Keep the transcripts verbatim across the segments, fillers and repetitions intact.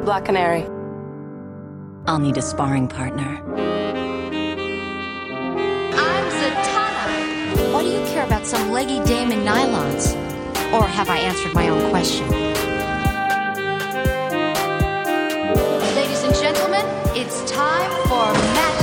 Black Canary. I'll need a sparring partner. I'm Zatanna. Why do you care about some leggy dame in nylons? Or have I answered my own question? Ladies and gentlemen, it's time for magic.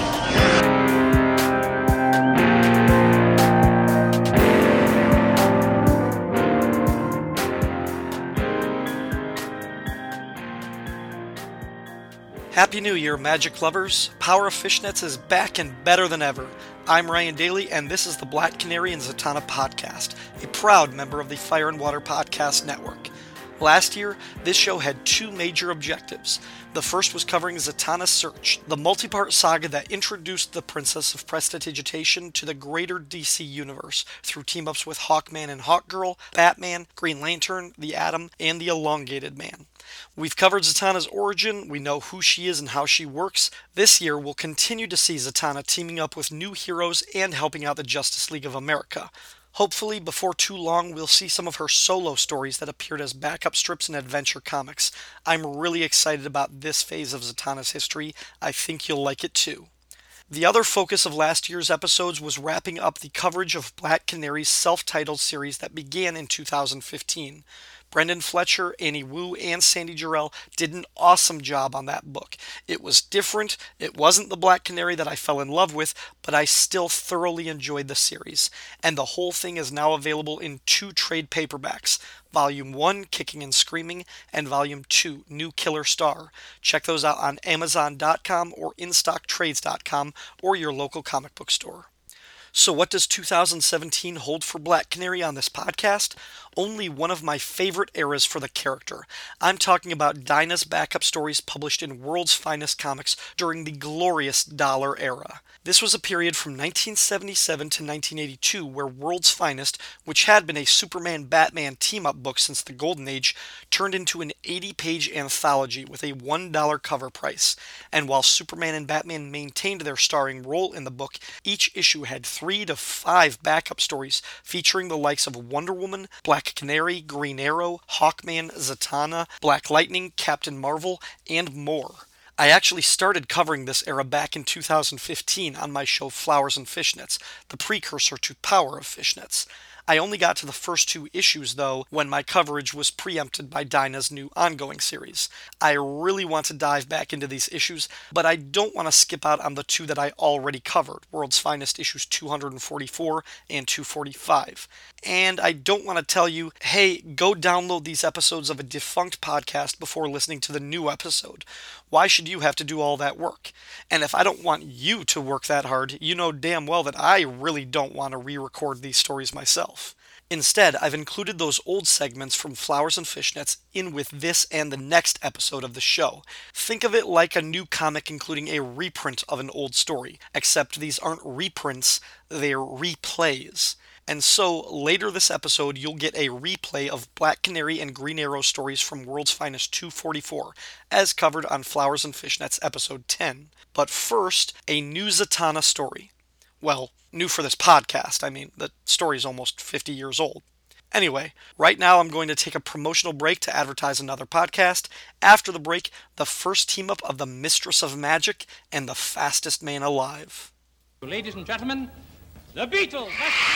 Happy New Year, Magic lovers. Power of Fishnets is back and better than ever. I'm Ryan Daly, and this is the Black Canary and Zatanna podcast, a proud member of the Fire and Water Podcast Network. Last year, this show had two major objectives. The first was covering Zatanna's Search, the multi-part saga that introduced the Princess of Prestidigitation to the greater D C universe through team-ups with Hawkman and Hawkgirl, Batman, Green Lantern, the Atom, and the Elongated Man. We've covered Zatanna's origin, we know who she is and how she works. This year, we'll continue to see Zatanna teaming up with new heroes and helping out the Justice League of America. Hopefully, before too long, we'll see some of her solo stories that appeared as backup strips in Adventure Comics. I'm really excited about this phase of Zatanna's history. I think you'll like it too. The other focus of last year's episodes was wrapping up the coverage of Black Canary's self-titled series that began in two thousand fifteen. Brendan Fletcher, Annie Wu, and Sandy Jarrell did an awesome job on that book. It was different, it wasn't the Black Canary that I fell in love with, but I still thoroughly enjoyed the series. And the whole thing is now available in two trade paperbacks. Volume one, Kicking and Screaming, and Volume two, New Killer Star. Check those out on Amazon dot com or in stock trades dot com or your local comic book store. So what does two thousand seventeen hold for Black Canary on this podcast? Only one of my favorite eras for the character. I'm talking about Dinah's backup stories published in World's Finest Comics during the glorious Dollar era. This was a period from nineteen seventy-seven to nineteen eighty-two where World's Finest, which had been a Superman-Batman team-up book since the Golden Age, turned into an eighty-page anthology with a one dollar cover price. And while Superman and Batman maintained their starring role in the book, each issue had three to five backup stories featuring the likes of Wonder Woman, Black Canary, Green Arrow, Hawkman, Zatanna, Black Lightning, Captain Marvel, and more. I actually started covering this era back in two thousand fifteen on my show Flowers and Fishnets, the precursor to Power of Fishnets. I only got to the first two issues, though, when my coverage was preempted by Dinah's new ongoing series. I really want to dive back into these issues, but I don't want to skip out on the two that I already covered, World's Finest issues two forty-four and two forty-five. And I don't want to tell you, hey, go download these episodes of a defunct podcast before listening to the new episode. Why should you have to do all that work? And if I don't want you to work that hard, you know damn well that I really don't want to re-record these stories myself. Instead, I've included those old segments from Flowers and Fishnets in with this and the next episode of the show. Think of it like a new comic including a reprint of an old story, except these aren't reprints, they're replays. And so, later this episode, you'll get a replay of Black Canary and Green Arrow stories from World's Finest two forty-four, as covered on Flowers and Fishnets episode ten. But first, a new Zatanna story. Well, new for this podcast, I mean, the story's almost fifty years old. Anyway, right now I'm going to take a promotional break to advertise another podcast. After the break, the first team-up of the Mistress of Magic and the Fastest Man Alive. Ladies and gentlemen, the Beatles!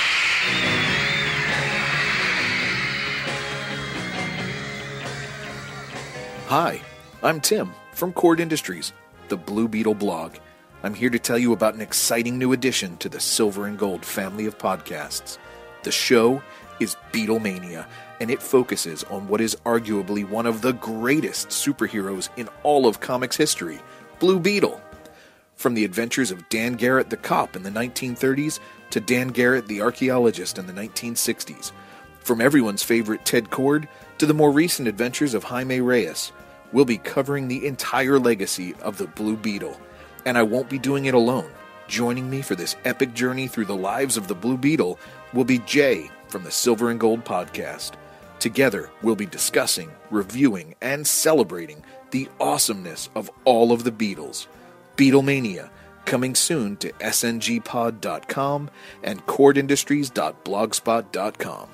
Hi, I'm Tim from Cord Industries, the Blue Beetle blog. I'm here to tell you about an exciting new addition to the Silver and Gold family of podcasts. The show is Beatlemania, and it focuses on what is arguably one of the greatest superheroes in all of comics history, Blue Beetle. From the adventures of Dan Garrett the cop in the nineteen thirties to Dan Garrett the archaeologist in the nineteen sixties. From everyone's favorite Ted Kord to the more recent adventures of Jaime Reyes, we'll be covering the entire legacy of the Blue Beetle. And I won't be doing it alone. Joining me for this epic journey through the lives of the Blue Beetle will be Jay from the Silver and Gold podcast. Together, we'll be discussing, reviewing, and celebrating the awesomeness of all of the Beatles. Beatlemania, coming soon to S N G pod dot com and cord industries dot blogspot dot com.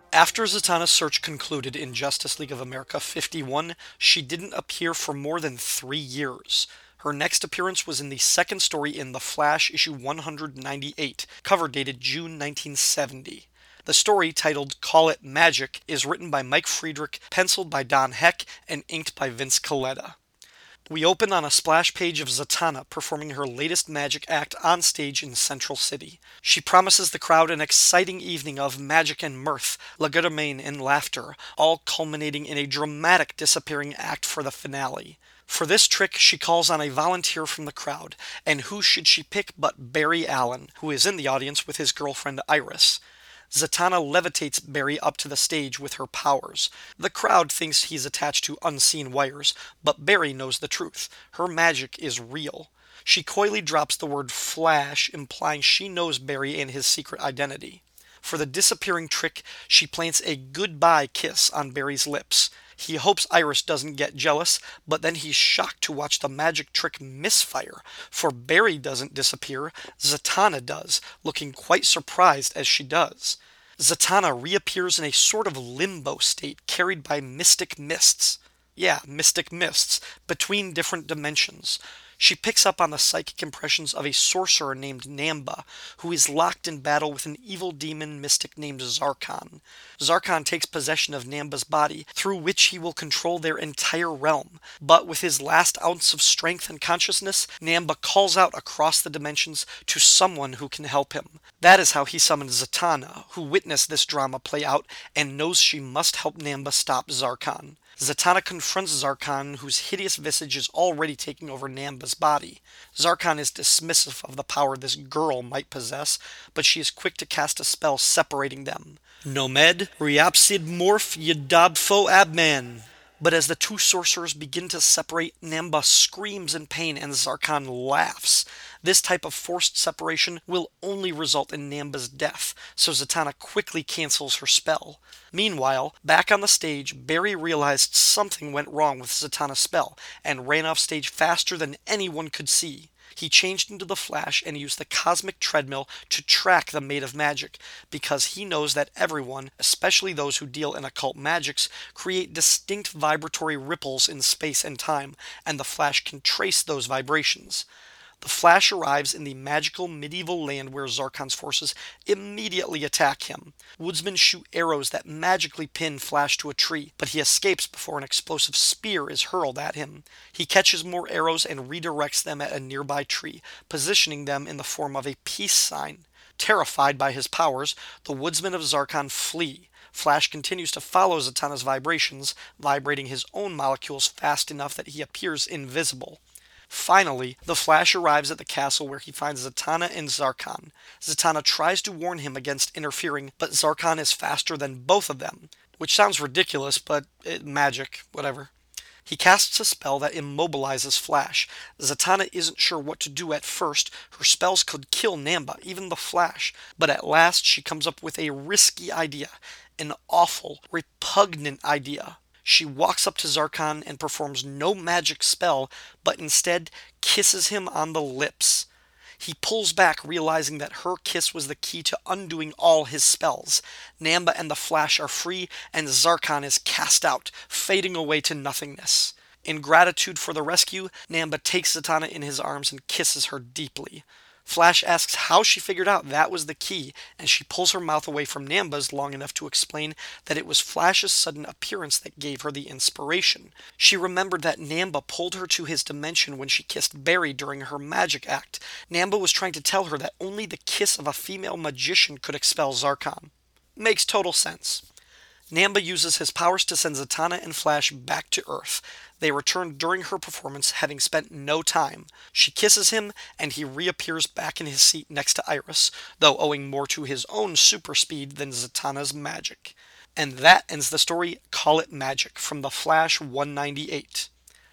After Zatanna's search concluded in Justice League of America fifty-one, she didn't appear for more than three years. Her next appearance was in the second story in The Flash, issue one ninety-eight, cover dated June nineteen seventy. The story, titled Call It Magic, is written by Mike Friedrich, penciled by Don Heck, and inked by Vince Colletta. We open on a splash page of Zatanna performing her latest magic act on stage in Central City. She promises the crowd an exciting evening of magic and mirth, legerdemain and laughter, all culminating in a dramatic disappearing act for the finale. For this trick, she calls on a volunteer from the crowd, and who should she pick but Barry Allen, who is in the audience with his girlfriend Iris. Zatanna levitates Barry up to the stage with her powers. The crowd thinks he's attached to unseen wires, but Barry knows the truth. Her magic is real. She coyly drops the word Flash, implying she knows Barry and his secret identity. For the disappearing trick, she plants a goodbye kiss on Barry's lips. He hopes Iris doesn't get jealous, but then he's shocked to watch the magic trick misfire. For Barry doesn't disappear, Zatanna does, looking quite surprised as she does. Zatanna reappears in a sort of limbo state carried by mystic mists. Yeah, mystic mists, between different dimensions. She picks up on the psychic impressions of a sorcerer named Namba, who is locked in battle with an evil demon mystic named Zarkon. Zarkon takes possession of Namba's body, through which he will control their entire realm. But with his last ounce of strength and consciousness, Namba calls out across the dimensions to someone who can help him. That is how he summons Zatanna, who witnessed this drama play out and knows she must help Namba stop Zarkon. Zatanna confronts Zarkon, whose hideous visage is already taking over Namba's body. Zarkon is dismissive of the power this girl might possess, but she is quick to cast a spell separating them. Nomed Riapsid Morph Yadabfo Abman. But as the two sorcerers begin to separate, Namba screams in pain and Zarkon laughs. This type of forced separation will only result in Namba's death, so Zatanna quickly cancels her spell. Meanwhile, back on the stage, Barry realized something went wrong with Zatanna's spell, and ran off stage faster than anyone could see. He changed into the Flash and used the cosmic treadmill to track the Maid of Magic, because he knows that everyone, especially those who deal in occult magics, create distinct vibratory ripples in space and time, and the Flash can trace those vibrations. The Flash arrives in the magical medieval land where Zarkon's forces immediately attack him. Woodsmen shoot arrows that magically pin Flash to a tree, but he escapes before an explosive spear is hurled at him. He catches more arrows and redirects them at a nearby tree, positioning them in the form of a peace sign. Terrified by his powers, the Woodsmen of Zarkon flee. Flash continues to follow Zatanna's vibrations, vibrating his own molecules fast enough that he appears invisible. Finally, the Flash arrives at the castle where he finds Zatanna and Zarkon. Zatanna tries to warn him against interfering, but Zarkon is faster than both of them. Which sounds ridiculous, but it, magic, whatever. He casts a spell that immobilizes Flash. Zatanna isn't sure what to do at first. Her spells could kill Namba, even the Flash. But at last she comes up with a risky idea. An awful, repugnant idea. She walks up to Zarkon and performs no magic spell, but instead kisses him on the lips. He pulls back, realizing that her kiss was the key to undoing all his spells. Namba and the Flash are free, and Zarkon is cast out, fading away to nothingness. In gratitude for the rescue, Namba takes Zatanna in his arms and kisses her deeply. Flash asks how she figured out that was the key, and she pulls her mouth away from Namba's long enough to explain that it was Flash's sudden appearance that gave her the inspiration. She remembered that Namba pulled her to his dimension when she kissed Barry during her magic act. Namba was trying to tell her that only the kiss of a female magician could expel Zarkon. Makes total sense. Namba uses his powers to send Zatanna and Flash back to Earth. They return during her performance, having spent no time. She kisses him, and he reappears back in his seat next to Iris, though owing more to his own super speed than Zatanna's magic. And that ends the story Call It Magic from The Flash one ninety-eight.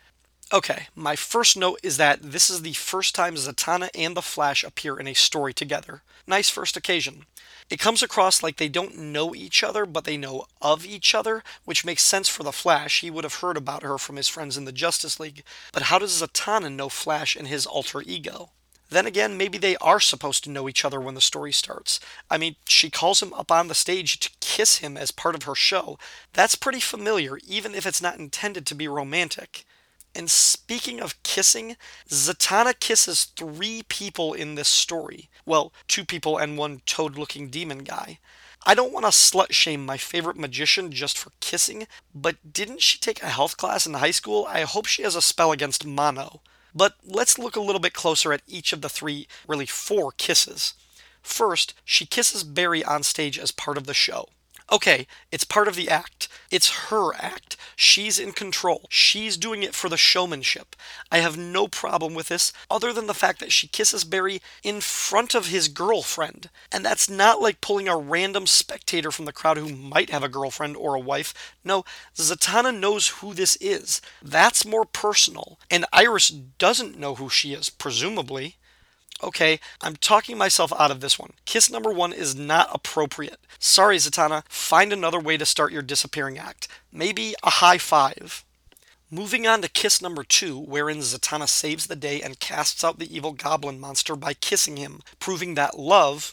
Okay, my first note is that this is the first time Zatanna and the Flash appear in a story together. Nice first occasion. It comes across like they don't know each other, but they know of each other, which makes sense for the Flash. He would have heard about her from his friends in the Justice League. But how does Zatanna know Flash and his alter ego? Then again, maybe they are supposed to know each other when the story starts. I mean, she calls him up on the stage to kiss him as part of her show, that's pretty familiar, even if it's not intended to be romantic. And speaking of kissing, Zatanna kisses three people in this story. Well, two people and one toad-looking demon guy. I don't want to slut-shame my favorite magician just for kissing, but didn't she take a health class in high school? I hope she has a spell against mono. But let's look a little bit closer at each of the three, really four kisses. First, she kisses Barry on stage as part of the show. Okay, it's part of the act. It's her act. She's in control. She's doing it for the showmanship. I have no problem with this, other than the fact that she kisses Barry in front of his girlfriend. And that's not like pulling a random spectator from the crowd who might have a girlfriend or a wife. No, Zatanna knows who this is. That's more personal. And Iris doesn't know who she is, presumably. Okay, I'm talking myself out of this one. Kiss number one is not appropriate. Sorry, Zatanna, find another way to start your disappearing act. Maybe a high five. Moving on to kiss number two, wherein Zatanna saves the day and casts out the evil goblin monster by kissing him, proving that love...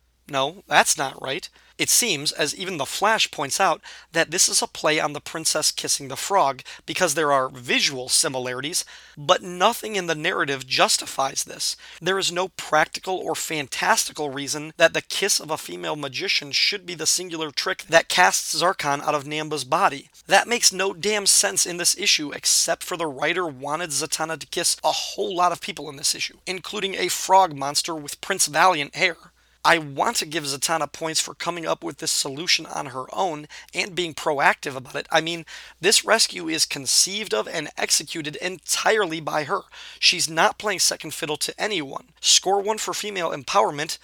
No, that's not right. It seems, as even the Flash points out, that this is a play on the princess kissing the frog, because there are visual similarities, but nothing in the narrative justifies this. There is no practical or fantastical reason that the kiss of a female magician should be the singular trick that casts Zarkon out of Namba's body. That makes no damn sense in this issue, except for the writer wanted Zatanna to kiss a whole lot of people in this issue, including a frog monster with Prince Valiant hair. I want to give Zatanna points for coming up with this solution on her own and being proactive about it. I mean, this rescue is conceived of and executed entirely by her. She's not playing second fiddle to anyone. Score one for female empowerment?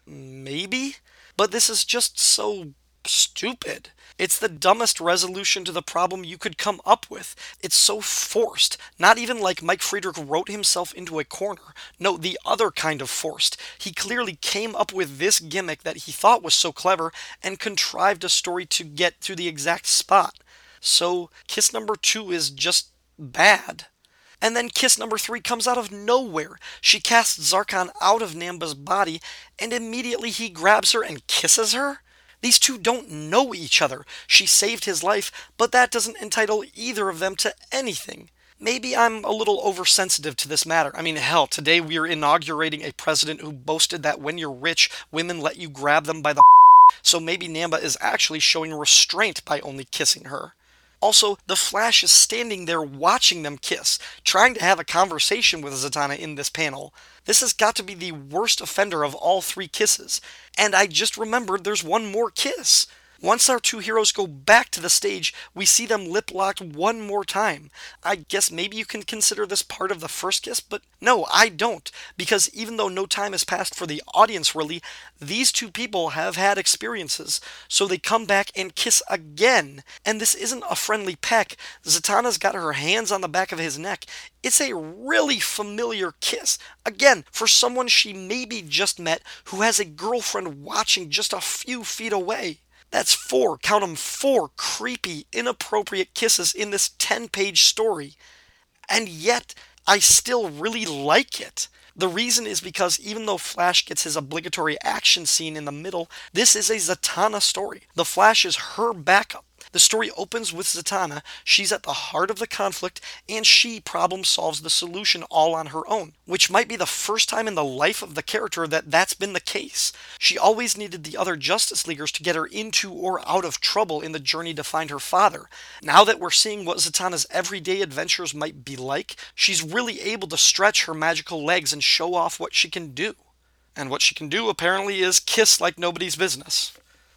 Maybe? But this is just so stupid. It's the dumbest resolution to the problem you could come up with. It's so forced. Not even like Mike Friedrich wrote himself into a corner. No, the other kind of forced. He clearly came up with this gimmick that he thought was so clever and contrived a story to get to the exact spot. So, kiss number two is just bad. And then kiss number three comes out of nowhere. She casts Zarkon out of Namba's body, and immediately he grabs her and kisses her? These two don't know each other. She saved his life, but that doesn't entitle either of them to anything. Maybe I'm a little oversensitive to this matter. I mean, hell, today we are inaugurating a president who boasted that when you're rich, women let you grab them by the so maybe Namba is actually showing restraint by only kissing her. Also, the Flash is standing there watching them kiss, trying to have a conversation with Zatanna in this panel. This has got to be the worst offender of all three kisses. And I just remembered there's one more kiss. Once our two heroes go back to the stage, we see them lip-locked one more time. I guess maybe you can consider this part of the first kiss, but no, I don't. Because even though no time has passed for the audience, really, these two people have had experiences. So they come back and kiss again. And this isn't a friendly peck. Zatanna's got her hands on the back of his neck. It's a really familiar kiss. Again, for someone she maybe just met who has a girlfriend watching just a few feet away. That's four, count them, four creepy, inappropriate kisses in this ten-page story. And yet, I still really like it. The reason is because even though Flash gets his obligatory action scene in the middle, this is a Zatanna story. The Flash is her backup. The story opens with Zatanna. She's at the heart of the conflict, and she problem solves the solution all on her own, which might be the first time in the life of the character that that's been the case. She always needed the other Justice Leaguers to get her into or out of trouble in the journey to find her father. Now that we're seeing what Zatanna's everyday adventures might be like, she's really able to stretch her magical legs and show off what she can do. And what she can do, apparently, is kiss like nobody's business.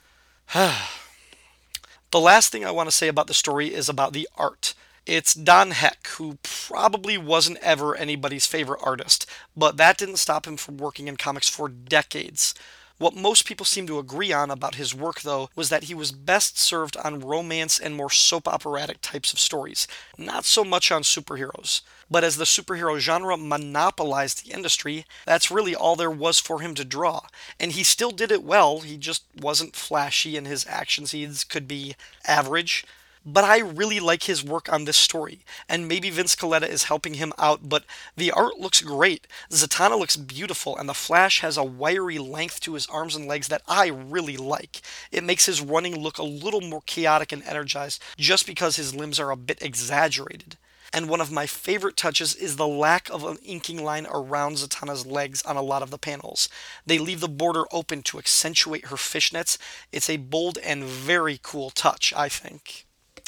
The last thing I want to say about the story is about the art. It's Don Heck, who probably wasn't ever anybody's favorite artist, but that didn't stop him from working in comics for decades. What most people seem to agree on about his work, though, was that he was best served on romance and more soap operatic types of stories, not so much on superheroes. But as the superhero genre monopolized the industry, that's really all there was for him to draw. And he still did it well, he just wasn't flashy and his action scenes could be average. But I really like his work on this story, and maybe Vince Colletta is helping him out, but the art looks great. Zatanna looks beautiful, and the Flash has a wiry length to his arms and legs that I really like. It makes his running look a little more chaotic and energized, just because his limbs are a bit exaggerated. And one of my favorite touches is the lack of an inking line around Zatanna's legs on a lot of the panels. They leave the border open to accentuate her fishnets. It's a bold and very cool touch, I think.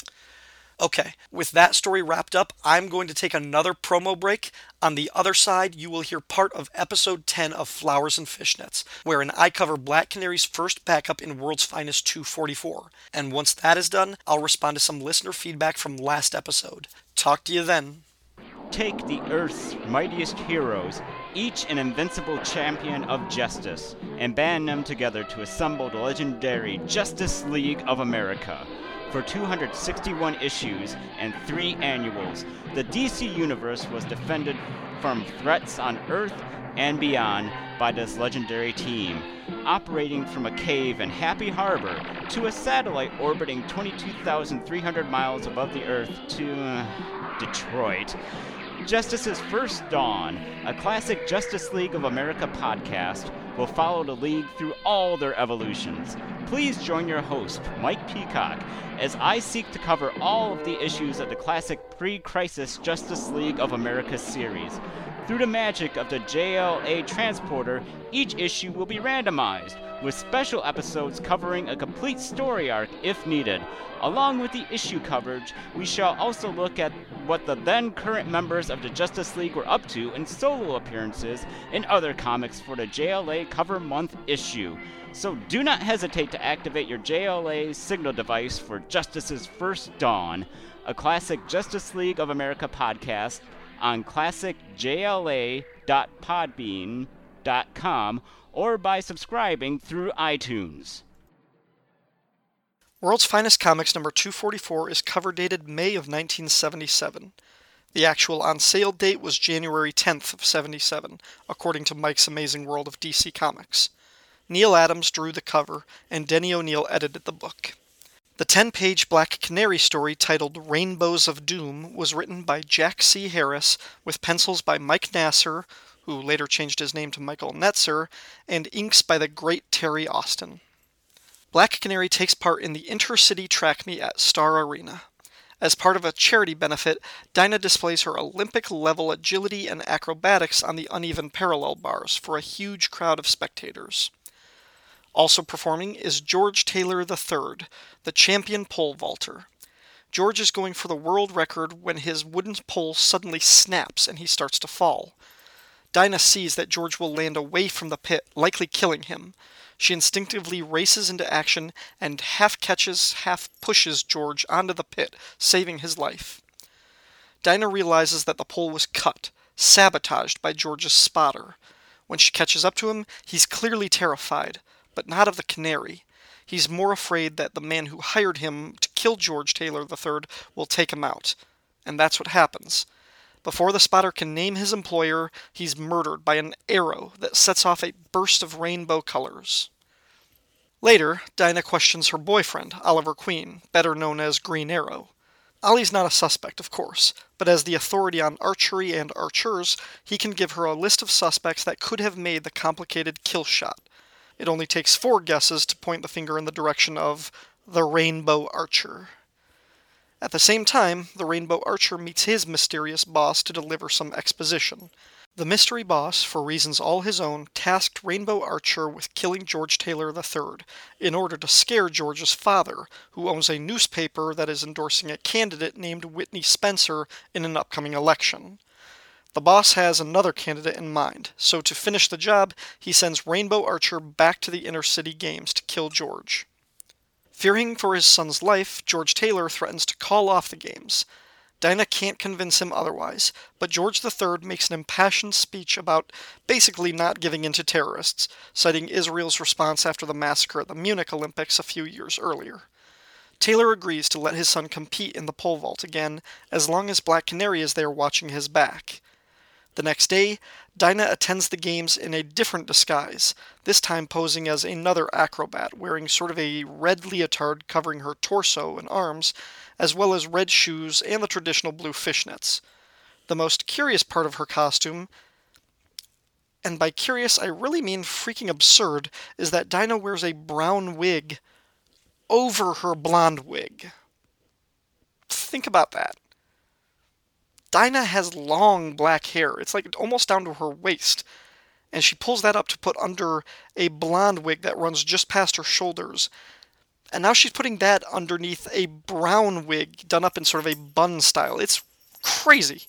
Okay, with that story wrapped up, I'm going to take another promo break. On the other side, you will hear part of episode ten of Flowers and Fishnets, wherein I cover Black Canary's first backup in World's Finest two forty-four. And once that is done, I'll respond to some listener feedback from last episode. Talk to you then. Take the Earth's mightiest heroes, each an invincible champion of justice, and band them together to assemble the legendary Justice League of America. For two hundred sixty-one issues and three annuals, the D C Universe was defended from threats on Earth and beyond by this legendary team, operating from a cave in Happy Harbor to a satellite orbiting twenty-two thousand three hundred miles above the Earth to uh, Detroit. Justice's First Dawn, a classic Justice League of America podcast, will follow the League through all their evolutions. Please join your host, Mike Peacock, as I seek to cover all of the issues of the classic pre-crisis Justice League of America series. Through the magic of the J L A transporter, each issue will be randomized, with special episodes covering a complete story arc if needed. Along with the issue coverage, we shall also look at what the then current members of the Justice League were up to in solo appearances in other comics for the J L A Cover Month issue. So do not hesitate to activate your J L A signal device for Justice's First Dawn, a classic Justice League of America podcast on classic j l a dot podbean dot com or by subscribing through iTunes. World's Finest Comics number two forty-four is cover dated May of nineteen seventy-seven. The actual on-sale date was January tenth of seventy-seven, according to Mike's Amazing World of D C Comics. Neil Adams drew the cover, and Denny O'Neil edited the book. The ten-page Black Canary story titled Rainbows of Doom was written by Jack C. Harris, with pencils by Mike Nasser, who later changed his name to Michael Netzer, and inks by the great Terry Austin. Black Canary takes part in the Intercity Track Meet at Star Arena. As part of a charity benefit, Dinah displays her Olympic-level agility and acrobatics on the uneven parallel bars for a huge crowd of spectators. Also performing is George Taylor the third, the champion pole vaulter. George is going for the world record when his wooden pole suddenly snaps and he starts to fall. Dinah sees that George will land away from the pit, likely killing him. She instinctively races into action and half catches, half pushes George onto the pit, saving his life. Dinah realizes that the pole was cut, sabotaged by George's spotter. When she catches up to him, he's clearly terrified, but not of the Canary. He's more afraid that the man who hired him to kill George Taylor the third will take him out. And that's what happens. Before the spotter can name his employer, he's murdered by an arrow that sets off a burst of rainbow colors. Later, Dinah questions her boyfriend, Oliver Queen, better known as Green Arrow. Ollie's not a suspect, of course, but as the authority on archery and archers, he can give her a list of suspects that could have made the complicated kill shot. It only takes four guesses to point the finger in the direction of the Rainbow Archer. At the same time, the Rainbow Archer meets his mysterious boss to deliver some exposition. The mystery boss, for reasons all his own, tasked Rainbow Archer with killing George Taylor the third, in order to scare George's father, who owns a newspaper that is endorsing a candidate named Whitney Spencer in an upcoming election. The boss has another candidate in mind, so to finish the job, he sends Rainbow Archer back to the Intercity Games to kill George. Fearing for his son's life, George Taylor threatens to call off the games. Dinah can't convince him otherwise, but George the third makes an impassioned speech about basically not giving in to terrorists, citing Israel's response after the massacre at the Munich Olympics a few years earlier. Taylor agrees to let his son compete in the pole vault again, as long as Black Canary is there watching his back. The next day, Dinah attends the games in a different disguise, this time posing as another acrobat, wearing sort of a red leotard covering her torso and arms, as well as red shoes and the traditional blue fishnets. The most curious part of her costume, and by curious I really mean freaking absurd, is that Dinah wears a brown wig over her blonde wig. Think about that. Dinah has long black hair. It's like almost down to her waist. And she pulls that up to put under a blonde wig that runs just past her shoulders. And now she's putting that underneath a brown wig done up in sort of a bun style. It's crazy.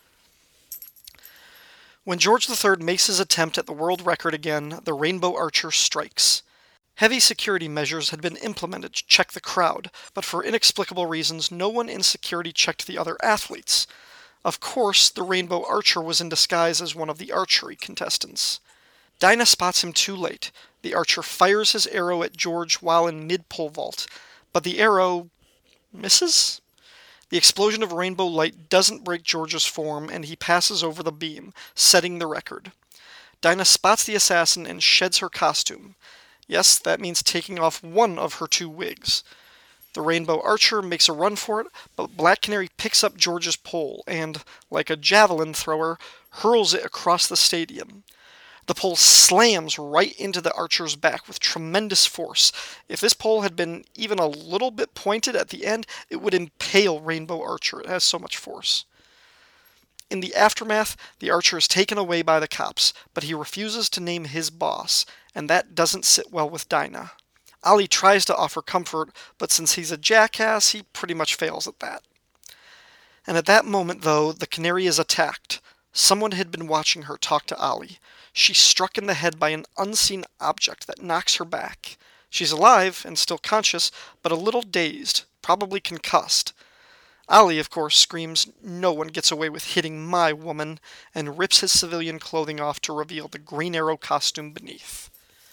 When George the Third makes his attempt at the world record again, the Rainbow Archer strikes. Heavy security measures had been implemented to check the crowd, but for inexplicable reasons, no one in security checked the other athletes. Of course, the Rainbow Archer was in disguise as one of the archery contestants. Dinah spots him too late. The archer fires his arrow at George while in mid-pole vault, but the arrow misses? The explosion of rainbow light doesn't break George's form, and he passes over the beam, setting the record. Dinah spots the assassin and sheds her costume. Yes, that means taking off one of her two wigs. The Rainbow Archer makes a run for it, but Black Canary picks up George's pole and, like a javelin thrower, hurls it across the stadium. The pole slams right into the archer's back with tremendous force. If this pole had been even a little bit pointed at the end, it would impale Rainbow Archer. It has so much force. In the aftermath, the archer is taken away by the cops, but he refuses to name his boss, and that doesn't sit well with Dinah. Ollie tries to offer comfort, but since he's a jackass, he pretty much fails at that. And at that moment, though, the Canary is attacked. Someone had been watching her talk to Ollie. She's struck in the head by an unseen object that knocks her back. She's alive and still conscious, but a little dazed, probably concussed. Ollie, of course, screams, "No one gets away with hitting my woman," and rips his civilian clothing off to reveal the Green Arrow costume beneath.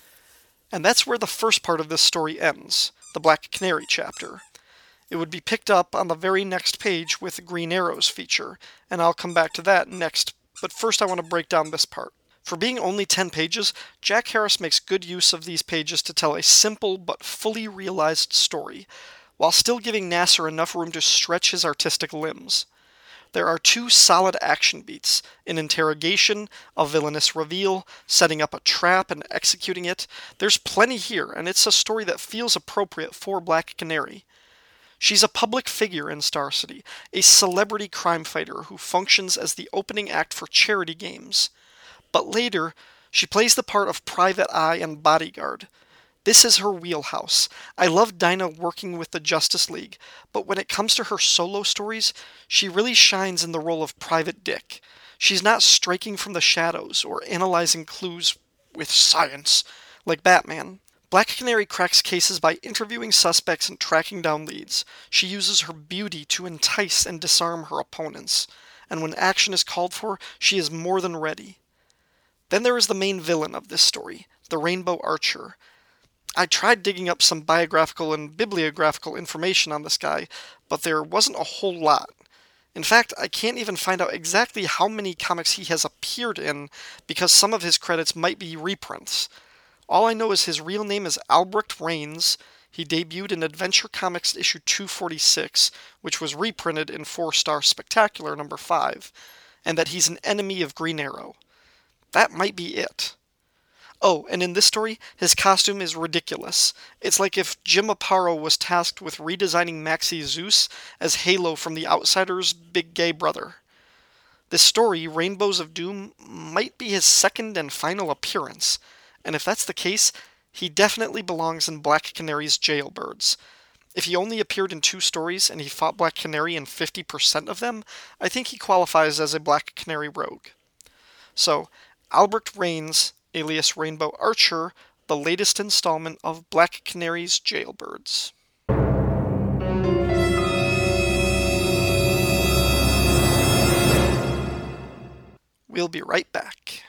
And that's where the first part of this story ends, the Black Canary chapter. It would be picked up on the very next page with the Green Arrows feature, and I'll come back to that next, but first I want to break down this part. For being only ten pages, Jack Harris makes good use of these pages to tell a simple but fully realized story, while still giving Nasser enough room to stretch his artistic limbs. There are two solid action beats, an interrogation, a villainous reveal, setting up a trap and executing it. There's plenty here, and it's a story that feels appropriate for Black Canary. She's a public figure in Star City, a celebrity crime fighter who functions as the opening act for charity games. But later, she plays the part of private eye and bodyguard. This is her wheelhouse. I love Dinah working with the Justice League, but when it comes to her solo stories, she really shines in the role of Private Dick. She's not striking from the shadows or analyzing clues with science, like Batman. Black Canary cracks cases by interviewing suspects and tracking down leads. She uses her beauty to entice and disarm her opponents, and when action is called for, she is more than ready. Then there is the main villain of this story, the Rainbow Archer. I tried digging up some biographical and bibliographical information on this guy, but there wasn't a whole lot. In fact, I can't even find out exactly how many comics he has appeared in, because some of his credits might be reprints. All I know is his real name is Albrecht Rains. He debuted in Adventure Comics issue two forty-six, which was reprinted in Four Star Spectacular number five, and that he's an enemy of Green Arrow. That might be it. Oh, and in this story, his costume is ridiculous. It's like if Jim Aparo was tasked with redesigning Maxie Zeus as Halo from The Outsiders' big gay brother. This story, Rainbows of Doom, might be his second and final appearance, and if that's the case, he definitely belongs in Black Canary's Jailbirds. If he only appeared in two stories and he fought Black Canary in fifty percent of them, I think he qualifies as a Black Canary rogue. So, Albrecht Rains, alias Rainbow Archer, the latest installment of Black Canary's Jailbirds. We'll be right back.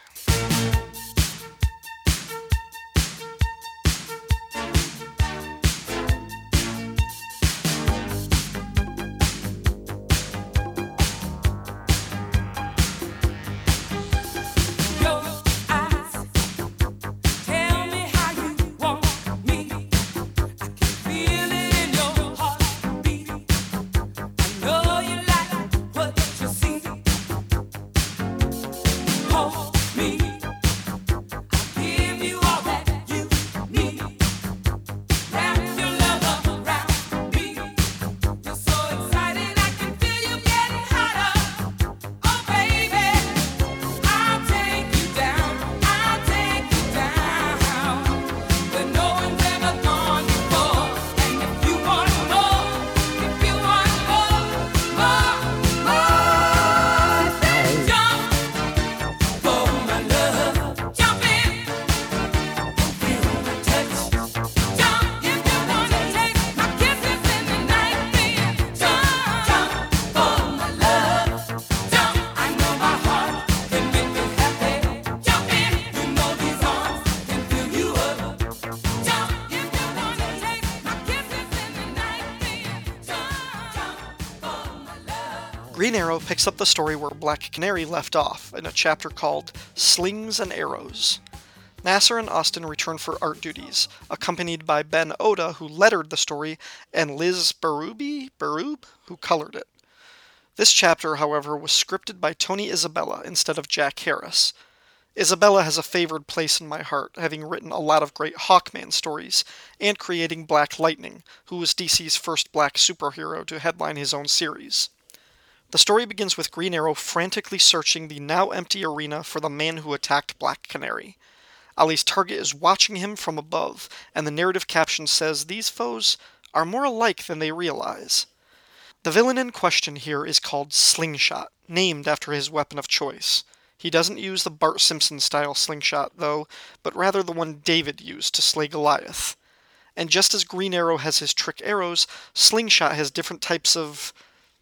Green Arrow picks up the story where Black Canary left off, in a chapter called Slings and Arrows. Nasser and Austin return for art duties, accompanied by Ben Oda, who lettered the story, and Liz Berube, Berube, who colored it. This chapter, however, was scripted by Tony Isabella instead of Jack Harris. Isabella has a favored place in my heart, having written a lot of great Hawkman stories, and creating Black Lightning, who was D C's first black superhero to headline his own series. The story begins with Green Arrow frantically searching the now-empty arena for the man who attacked Black Canary. Ali's target is watching him from above, and the narrative caption says these foes are more alike than they realize. The villain in question here is called Slingshot, named after his weapon of choice. He doesn't use the Bart Simpson-style slingshot, though, but rather the one David used to slay Goliath. And just as Green Arrow has his trick arrows, Slingshot has different types of...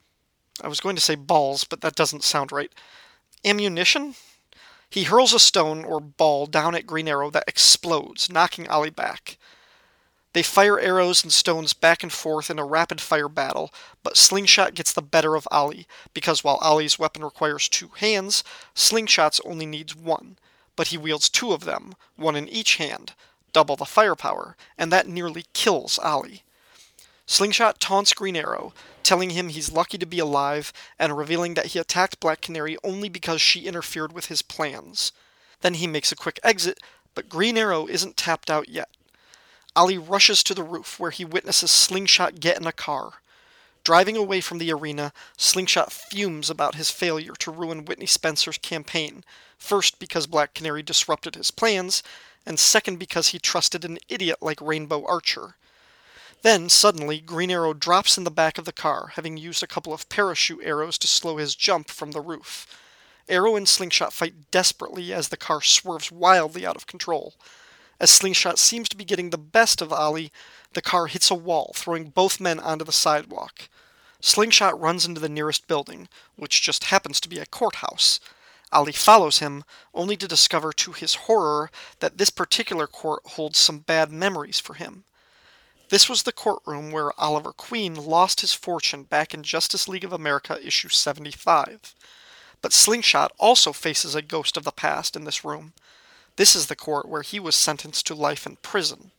I was going to say balls, but that doesn't sound right. Ammunition? He hurls a stone or ball down at Green Arrow that explodes, knocking Ali back. They fire arrows and stones back and forth in a rapid-fire battle, but Slingshot gets the better of Ali, because while Ali's weapon requires two hands, Slingshot's only needs one, but he wields two of them, one in each hand, double the firepower, and that nearly kills Ali. Slingshot taunts Green Arrow, telling him he's lucky to be alive, and revealing that he attacked Black Canary only because she interfered with his plans. Then he makes a quick exit, but Green Arrow isn't tapped out yet. Ali rushes to the roof, where he witnesses Slingshot get in a car. Driving away from the arena, Slingshot fumes about his failure to ruin Whitney Spencer's campaign, first because Black Canary disrupted his plans, and second because he trusted an idiot like Rainbow Archer. Then, suddenly, Green Arrow drops in the back of the car, having used a couple of parachute arrows to slow his jump from the roof. Arrow and Slingshot fight desperately as the car swerves wildly out of control. As Slingshot seems to be getting the best of Ali, the car hits a wall, throwing both men onto the sidewalk. Slingshot runs into the nearest building, which just happens to be a courthouse. Ali follows him, only to discover to his horror that this particular court holds some bad memories for him. This was the courtroom where Oliver Queen lost his fortune back in Justice League of America issue seventy-five. But Slingshot also faces a ghost of the past in this room. This is the court where he was sentenced to life in prison.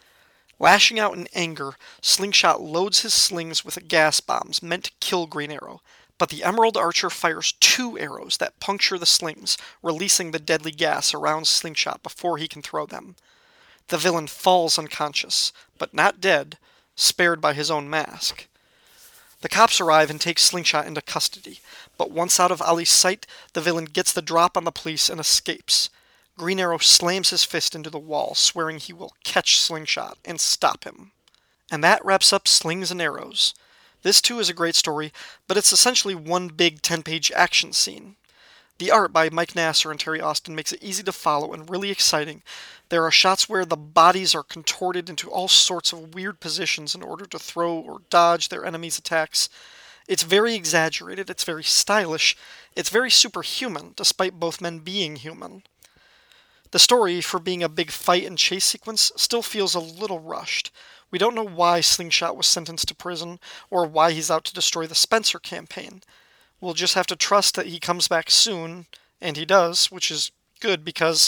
Lashing out in anger, Slingshot loads his slings with gas bombs meant to kill Green Arrow, but the Emerald Archer fires two arrows that puncture the slings, releasing the deadly gas around Slingshot before he can throw them. The villain falls unconscious, but not dead, spared by his own mask. The cops arrive and take Slingshot into custody, but once out of Ali's sight, the villain gets the drop on the police and escapes. Green Arrow slams his fist into the wall, swearing he will catch Slingshot and stop him. And that wraps up Slings and Arrows. This too is a great story, but it's essentially one big ten-page action scene. The art by Mike Nasser and Terry Austin makes it easy to follow and really exciting. There are shots where the bodies are contorted into all sorts of weird positions in order to throw or dodge their enemies' attacks. It's very exaggerated, it's very stylish, it's very superhuman, despite both men being human. The story, for being a big fight and chase sequence, still feels a little rushed. We don't know why Slingshot was sentenced to prison, or why he's out to destroy the Spencer campaign. We'll just have to trust that he comes back soon, and he does, which is good because,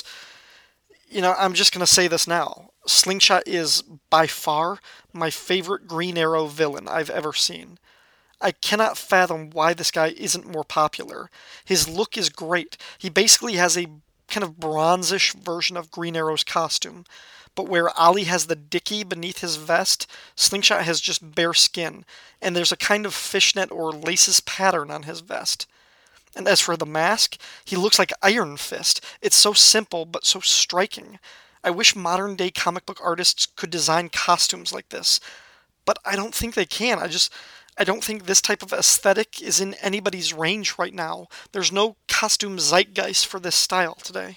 you know, I'm just going to say this now. Slingshot is, by far, my favorite Green Arrow villain I've ever seen. I cannot fathom why this guy isn't more popular. His look is great. He basically has a kind of bronzish version of Green Arrow's costume. But where Ali has the dicky beneath his vest, Slingshot has just bare skin, and there's a kind of fishnet or laces pattern on his vest. And as for the mask, he looks like Iron Fist. It's so simple, but so striking. I wish modern-day comic book artists could design costumes like this, but I don't think they can. I just... I don't think this type of aesthetic is in anybody's range right now. There's no costume zeitgeist for this style today.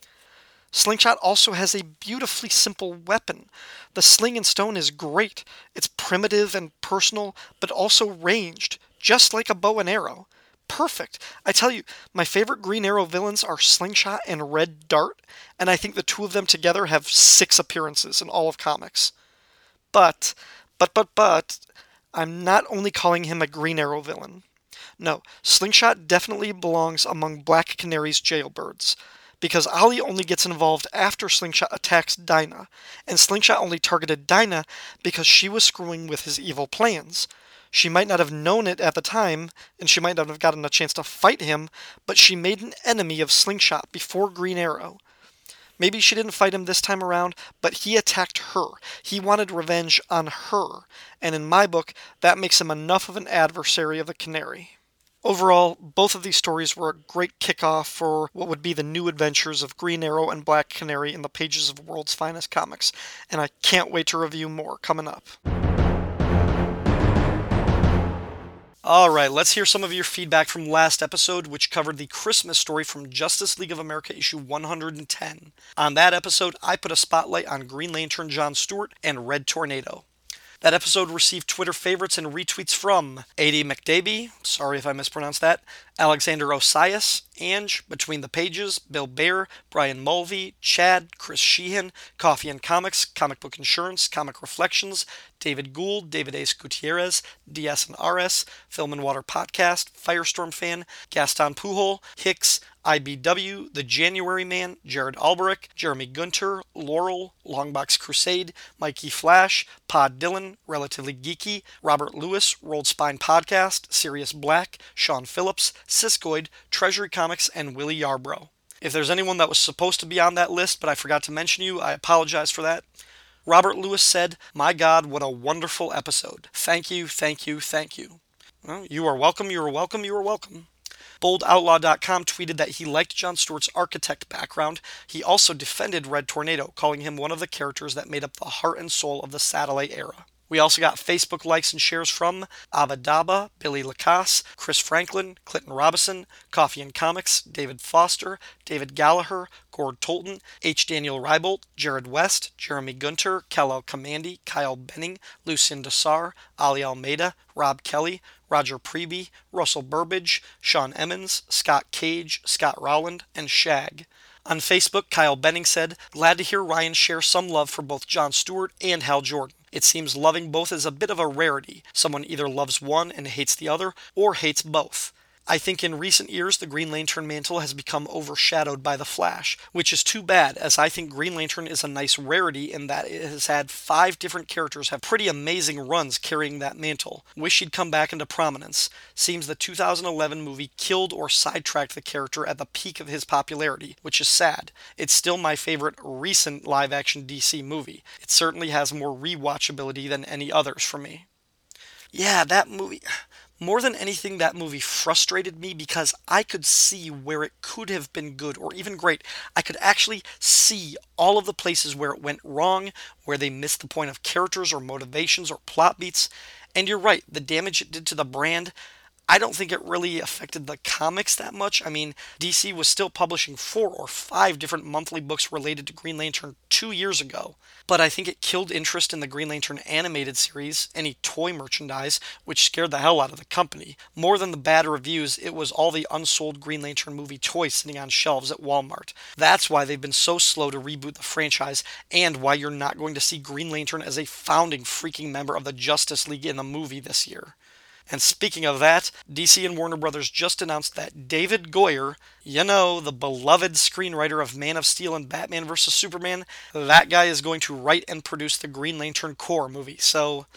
Slingshot also has a beautifully simple weapon. The sling and stone is great. It's primitive and personal, but also ranged, just like a bow and arrow. Perfect. I tell you, my favorite Green Arrow villains are Slingshot and Red Dart, and I think the two of them together have six appearances in all of comics. But, but, but, but, I'm not only calling him a Green Arrow villain. No, Slingshot definitely belongs among Black Canary's jailbirds, because Ollie only gets involved after Slingshot attacks Dinah, and Slingshot only targeted Dinah because she was screwing with his evil plans. She might not have known it at the time, and she might not have gotten a chance to fight him, but she made an enemy of Slingshot before Green Arrow. Maybe she didn't fight him this time around, but he attacked her. He wanted revenge on her, and in my book, that makes him enough of an adversary of the Canary. Overall, both of these stories were a great kickoff for what would be the new adventures of Green Arrow and Black Canary in the pages of World's Finest Comics, and I can't wait to review more coming up. Alright, let's hear some of your feedback from last episode, which covered the Christmas story from Justice League of America issue one hundred ten. On that episode, I put a spotlight on Green Lantern John Stewart and Red Tornado. That episode received Twitter favorites and retweets from A D McDaby, sorry if I mispronounced that, Alexander Osias, Ange, Between the Pages, Bill Bear, Brian Mulvey, Chad, Chris Sheehan, Coffee and Comics, Comic Book Insurance, Comic Reflections, David Gould, David Ace Gutierrez, D S and R S, Film and Water Podcast, Firestorm Fan, Gaston Pujol, Hicks, I B W, The January Man, Jared Albrecht, Jeremy Gunter, Laurel, Longbox Crusade, Mikey Flash, Pod Dylan, Relatively Geeky, Robert Lewis, Rolled Spine Podcast, Sirius Black, Sean Phillips, Siskoid, Treasury Comics, and Willie Yarbrough. If there's anyone that was supposed to be on that list but I forgot to mention you, I apologize for that. Robert Lewis said, "My God, what a wonderful episode. Thank you, thank you, thank you." Well, you are welcome, you are welcome, you are welcome. Bold Outlaw dot com tweeted that he liked John Stewart's architect background. He also defended Red Tornado, calling him one of the characters that made up the heart and soul of the Satellite era. We also got Facebook likes and shares from Abadaba, Billy Lacasse, Chris Franklin, Clinton Robinson, Coffee and Comics, David Foster, David Gallagher, Gord Tolton, H. Daniel Reibolt, Jared West, Jeremy Gunter, Kal-El Kamandi, Kyle Benning, Lucien Dessar, Ali Almeida, Rob Kelly, Roger Preby, Russell Burbage, Sean Emmons, Scott Cage, Scott Rowland, and Shag. On Facebook, Kyle Benning said, "Glad to hear Ryan share some love for both John Stewart and Hal Jordan. It seems loving both is a bit of a rarity. Someone either loves one and hates the other, or hates both. I think in recent years the Green Lantern mantle has become overshadowed by the Flash, which is too bad, as I think Green Lantern is a nice rarity in that it has had five different characters have pretty amazing runs carrying that mantle. Wish he'd come back into prominence. Seems the two thousand eleven movie killed or sidetracked the character at the peak of his popularity, which is sad. It's still my favorite recent live-action D C movie. It certainly has more rewatchability than any others for me." Yeah, that movie... More than anything, that movie frustrated me because I could see where it could have been good or even great. I could actually see all of the places where it went wrong, where they missed the point of characters or motivations or plot beats. And you're right, the damage it did to the brand, I don't think it really affected the comics that much. I mean, D C was still publishing four or five different monthly books related to Green Lantern two years ago. But I think it killed interest in the Green Lantern animated series, any toy merchandise, which scared the hell out of the company. More than the bad reviews, it was all the unsold Green Lantern movie toys sitting on shelves at Walmart. That's why they've been so slow to reboot the franchise, and why you're not going to see Green Lantern as a founding freaking member of the Justice League in the movie this year. And speaking of that, D C and Warner Brothers just announced that David Goyer, you know, the beloved screenwriter of Man of Steel and Batman versus Superman, that guy is going to write and produce the Green Lantern Corps movie. So,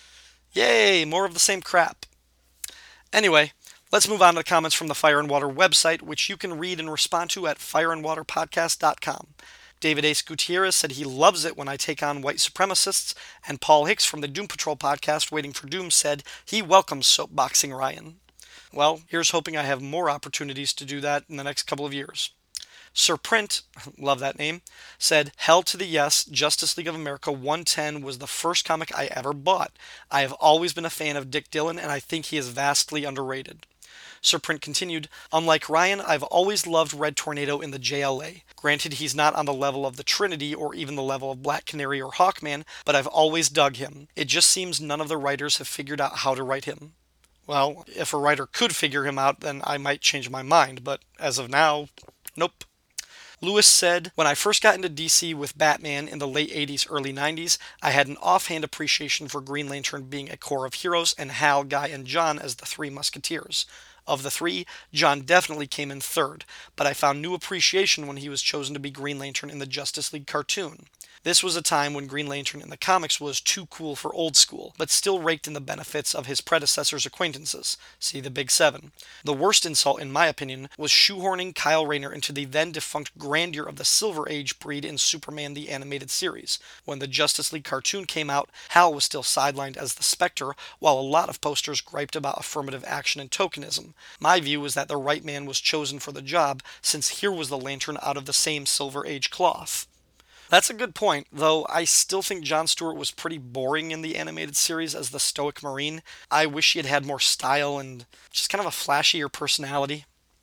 yay, more of the same crap. Anyway, let's move on to the comments from the Fire and Water website, which you can read and respond to at fire and water podcast dot com. David Ace Gutierrez said he loves it when I take on white supremacists, and Paul Hicks from the Doom Patrol podcast, Waiting for Doom, said he welcomes soapboxing Ryan. Well, here's hoping I have more opportunities to do that in the next couple of years. Sir Print, love that name, said, "Hell to the yes, Justice League of America one ten was the first comic I ever bought. I have always been a fan of Dick Dillon, and I think he is vastly underrated." Sir Print continued, "Unlike Ryan, I've always loved Red Tornado in the J L A. Granted, he's not on the level of the Trinity or even the level of Black Canary or Hawkman, but I've always dug him. It just seems none of the writers have figured out how to write him." Well, if a writer could figure him out, then I might change my mind, but as of now, nope. Lewis said, "When I first got into D C with Batman in the late eighties, early nineties, I had an offhand appreciation for Green Lantern being a core of heroes and Hal, Guy, and John as the three musketeers. Of the three, John definitely came in third, but I found new appreciation when he was chosen to be Green Lantern in the Justice League cartoon. This was a time when Green Lantern in the comics was too cool for old school, but still raked in the benefits of his predecessor's acquaintances. See the Big Seven. The worst insult, in my opinion, was shoehorning Kyle Rayner into the then-defunct grandeur of the Silver Age breed in Superman the Animated Series. When the Justice League cartoon came out, Hal was still sidelined as the Spectre, while a lot of posters griped about affirmative action and tokenism. My view was that the right man was chosen for the job, since here was the Lantern out of the same Silver Age cloth. That's a good point, though I still think John Stewart was pretty boring in the animated series as the stoic Marine. I wish he had had more style and just kind of a flashier personality.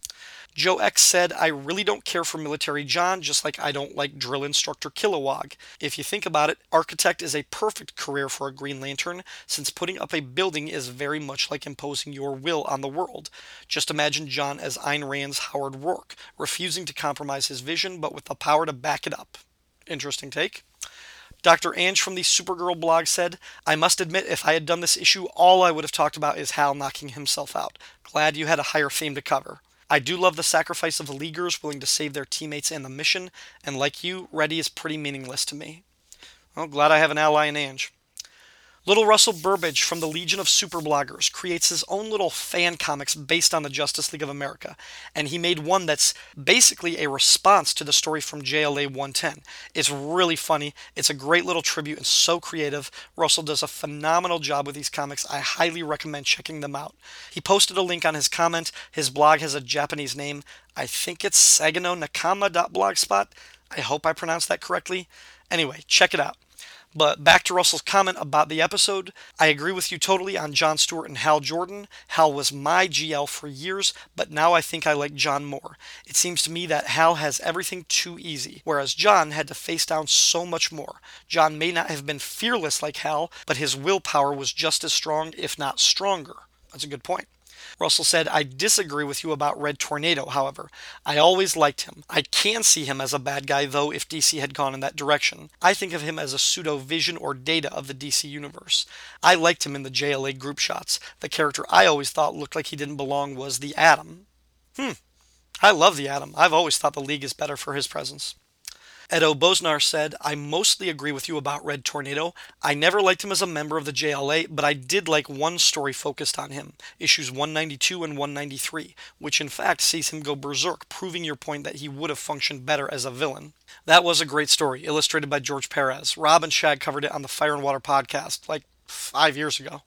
Joe X said, I really don't care for Military John, just like I don't like Drill Instructor Kilowog. If you think about it, Architect is a perfect career for a Green Lantern, since putting up a building is very much like imposing your will on the world. Just imagine John as Ayn Rand's Howard Rourke, refusing to compromise his vision, but with the power to back it up. Interesting take. Doctor Ange from the Supergirl blog said, I must admit, if I had done this issue, all I would have talked about is Hal knocking himself out. Glad you had a higher theme to cover. I do love the sacrifice of the Leaguers willing to save their teammates and the mission, and like you, Reddy is pretty meaningless to me. Well, glad I have an ally in Ange. Little Russell Burbage from the Legion of Superbloggers creates his own little fan comics based on the Justice League of America, and he made one that's basically a response to the story from J L A one ten. It's really funny, it's a great little tribute and so creative. Russell does a phenomenal job with these comics. I highly recommend checking them out. He posted a link on his comment. His blog has a Japanese name. I think it's sagano nakama dot blogspot. I hope I pronounced that correctly. Anyway, check it out. But back to Russell's comment about the episode. I agree with you totally on John Stewart and Hal Jordan. Hal was my G L for years, but now I think I like John more. It seems to me that Hal has everything too easy, whereas John had to face down so much more. John may not have been fearless like Hal, but his willpower was just as strong, if not stronger. That's a good point. Russell said, I disagree with you about Red Tornado, however. I always liked him. I can see him as a bad guy, though, if D C had gone in that direction. I think of him as a pseudo-Vision or Data of the D C universe. I liked him in the J L A group shots. The character I always thought looked like he didn't belong was the Atom. Hmm. I love the Atom. I've always thought the League is better for his presence. Edo Bosnar said, I mostly agree with you about Red Tornado. I never liked him as a member of the J L A, but I did like one story focused on him, issues one ninety-two and one ninety-three, which in fact sees him go berserk, proving your point that he would have functioned better as a villain. That was a great story, illustrated by George Perez. Rob and Shag covered it on the Fire and Water podcast like five years ago.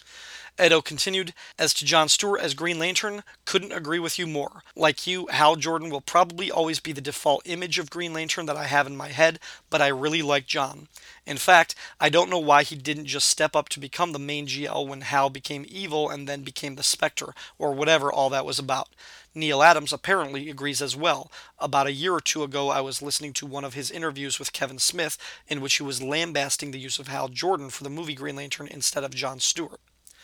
Edo continued, as to John Stewart as Green Lantern, couldn't agree with you more. Like you, Hal Jordan will probably always be the default image of Green Lantern that I have in my head, but I really like John. In fact, I don't know why he didn't just step up to become the main G L when Hal became evil and then became the Spectre, or whatever all that was about. Neil Adams apparently agrees as well. About a year or two ago, I was listening to one of his interviews with Kevin Smith, in which he was lambasting the use of Hal Jordan for the movie Green Lantern instead of John Stewart.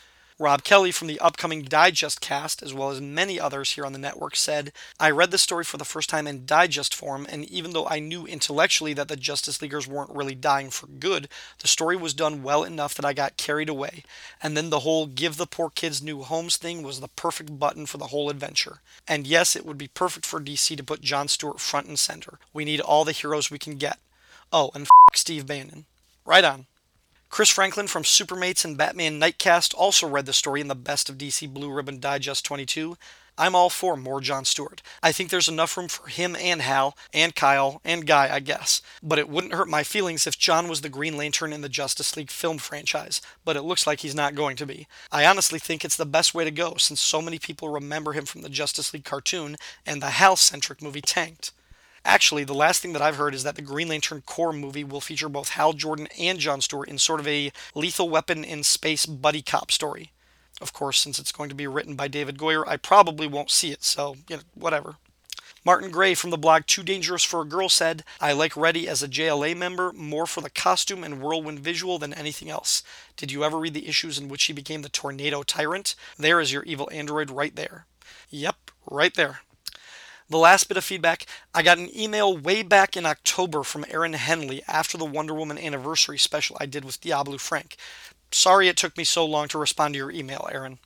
Rob Kelly from the upcoming Digest cast, as well as many others here on the network, said, I read the story for the first time in Digest form, and even though I knew intellectually that the Justice Leaguers weren't really dying for good, the story was done well enough that I got carried away. And then the whole give the poor kids new homes thing was the perfect button for the whole adventure. And yes, it would be perfect for D C to put John Stewart front and center. We need all the heroes we can get. Oh, and f*** Steve Bannon. Right on. Chris Franklin from Supermates and Batman Nightcast also read the story in the Best of D C Blue Ribbon Digest twenty-two. I'm all for more John Stewart. I think there's enough room for him and Hal, and Kyle, and Guy, I guess. But it wouldn't hurt my feelings if John was the Green Lantern in the Justice League film franchise, but it looks like he's not going to be. I honestly think it's the best way to go, since so many people remember him from the Justice League cartoon, and the Hal-centric movie tanked. Actually, the last thing that I've heard is that the Green Lantern Corps movie will feature both Hal Jordan and John Stewart in sort of a Lethal Weapon in space buddy cop story. Of course, since it's going to be written by David Goyer, I probably won't see it, so, you know, whatever. Martin Gray from the blog Too Dangerous for a Girl said, I like Reddy as a J L A member more for the costume and whirlwind visual than anything else. Did you ever read the issues in which he became the Tornado Tyrant? There is your evil android right there. Yep, right there. The last bit of feedback, I got an email way back in October from Aaron Henley after the Wonder Woman anniversary special I did with Diablo Frank. Sorry it took me so long to respond to your email, Aaron.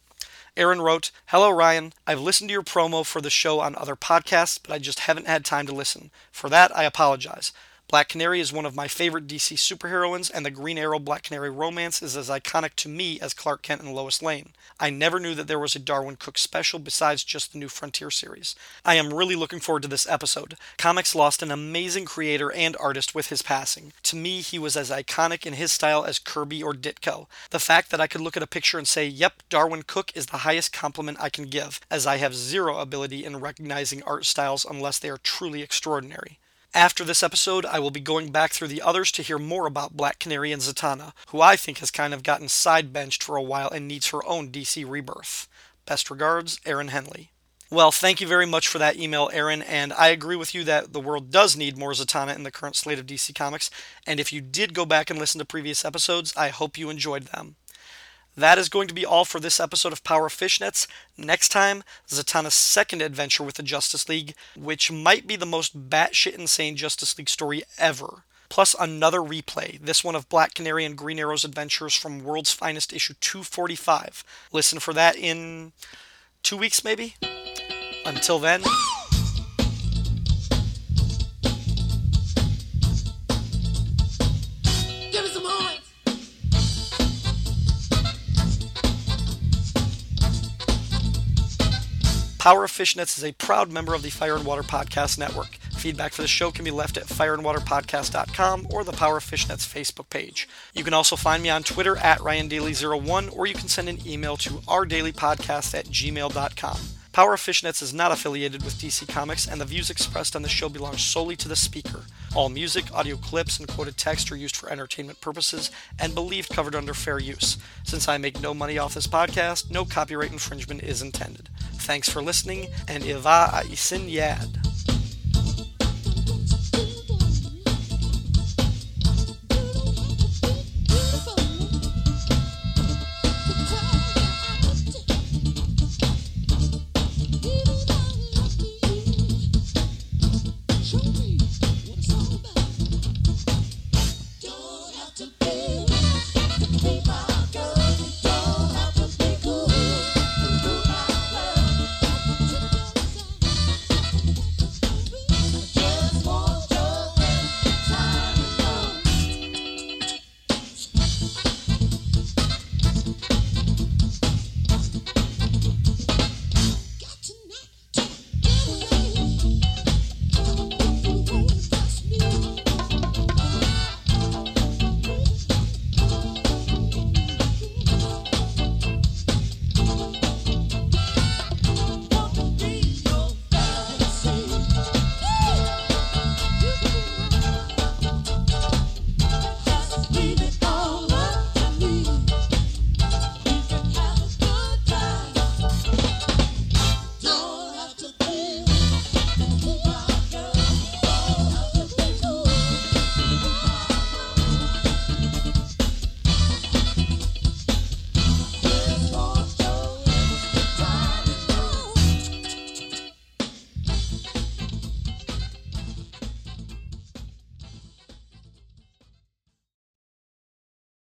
Aaron wrote, "Hello Ryan, I've listened to your promo for the show on other podcasts, but I just haven't had time to listen. For that, I apologize. Black Canary is one of my favorite D C superheroines, and the Green Arrow Black Canary romance is as iconic to me as Clark Kent and Lois Lane. I never knew that there was a Darwyn Cooke special besides just the New Frontier series. I am really looking forward to this episode. Comics lost an amazing creator and artist with his passing. To me, he was as iconic in his style as Kirby or Ditko. The fact that I could look at a picture and say, yep, Darwyn Cooke is the highest compliment I can give, as I have zero ability in recognizing art styles unless they are truly extraordinary. After this episode, I will be going back through the others to hear more about Black Canary and Zatanna, who I think has kind of gotten side-benched for a while and needs her own D C rebirth. Best regards, Aaron Henley." Well, thank you very much for that email, Aaron, and I agree with you that the world does need more Zatanna in the current slate of D C Comics, and if you did go back and listen to previous episodes, I hope you enjoyed them. That is going to be all for this episode of Power Fishnets. Next time, Zatanna's second adventure with the Justice League, which might be the most batshit insane Justice League story ever. Plus another replay, this one of Black Canary and Green Arrow's adventures from World's Finest issue two forty-five. Listen for that in two weeks maybe? Until then... Power of Fishnets is a proud member of the Fire and Water Podcast Network. Feedback for the show can be left at fire and water podcast dot com or the Power of Fishnets Facebook page. You can also find me on Twitter at Ryan Daly zero one, or you can send an email to our daily podcast at gmail dot com. Power of Fishnets is not affiliated with D C Comics, and the views expressed on the show belong solely to the speaker. All music, audio clips, and quoted text are used for entertainment purposes and believed covered under fair use. Since I make no money off this podcast, no copyright infringement is intended. Thanks for listening, and Iva a isin yad. Show me what it's all about. Don't have to